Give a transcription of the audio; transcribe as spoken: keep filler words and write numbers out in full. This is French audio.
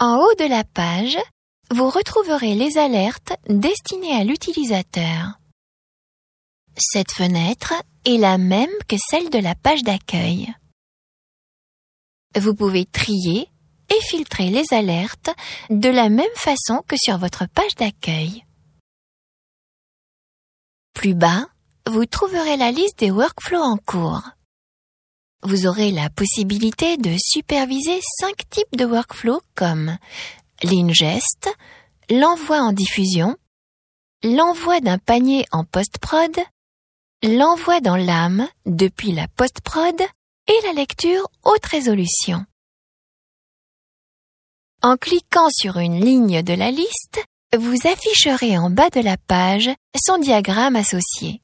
En haut de la page, vous retrouverez les alertes destinées à l'utilisateur. Cette fenêtre est la même que celle de la page d'accueil. Vous pouvez trier et filtrer les alertes de la même façon que sur votre page d'accueil. Plus bas, vous trouverez la liste des workflows en cours. Vous aurez la possibilité de superviser cinq types de workflows comme l'ingest, l'envoi en diffusion, l'envoi d'un panier en post-prod, l'envoi dans l'A M depuis la post-prod et la lecture haute résolution. En cliquant sur une ligne de la liste, vous afficherez en bas de la page son diagramme associé.